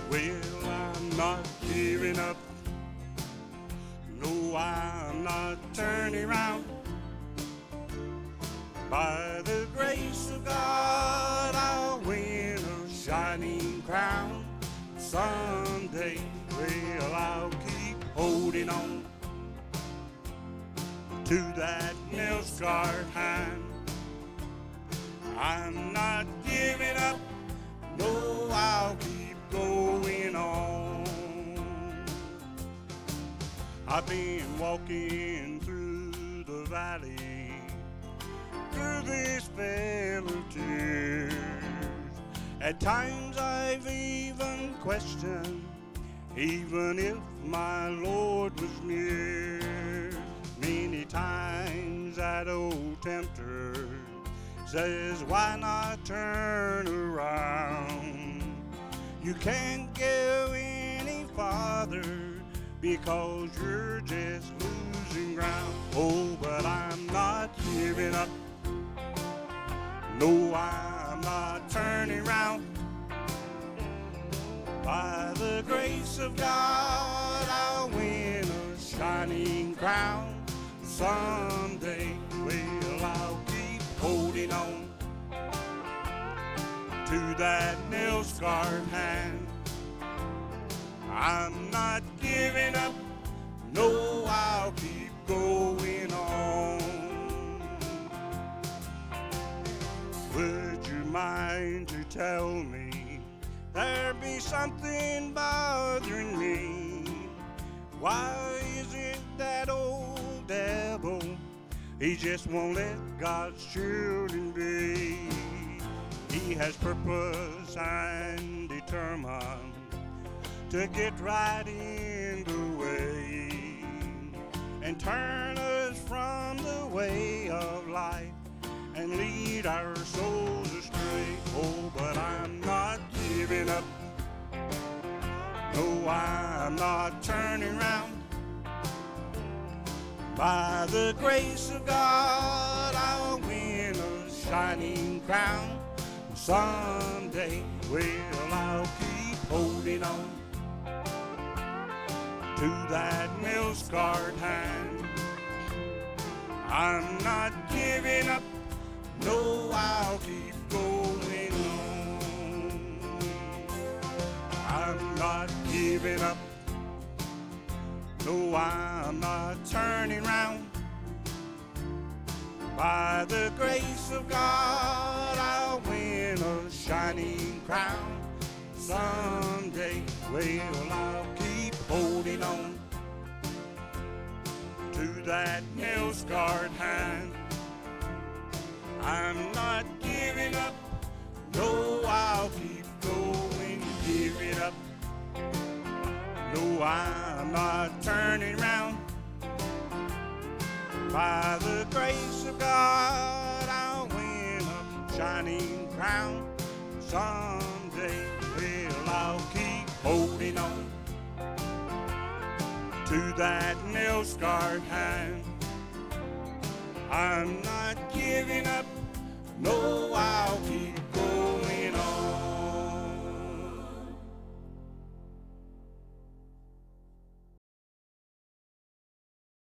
Well, I'm not giving up. No, I'm not turning around. By the grace of God, I'll win a shining crown someday. Well, I'll keep holding on to that nail-scarred hand. I'm not giving up. No, I'll keep going on. I've been walking through the valley, through this vale of tears. At times I've even questioned, even if my Lord was near. Many times that old tempter says, why not turn around? You can't go any farther because you're just losing ground. Oh, but I'm not giving up. No, I'm not turning around. By the grace of God, I'll win a shining crown someday. Well, I'll keep holding on to that nail-scarred hand. I'm not giving up. No, I'll keep going on. Would you mind to tell me there be something bothering me? Why is it that old devil, he just won't let God's children be? He has purpose and determined to get right in the way and turn us from the way of life and lead our souls astray. Oh, but I'm not giving up. No, I'm not turning around. By the grace of God, I'll win a shining crown someday. Well, I'll keep holding on to that nail-scarred hand. I'm not giving up. No, I'll keep going on. I'm not giving up. No, I'm not turning round. By the grace of God, I'll win a shining crown someday. Well, I'll keep holding on to that nail-scarred hand. I'm not giving up. No, I'll keep going. Give it up. No, I'm not turning round. By the grace of God, I'll win a shining crown someday. Well, I'll keep holding on to that nail-scarred hand. I'm not giving up. No, I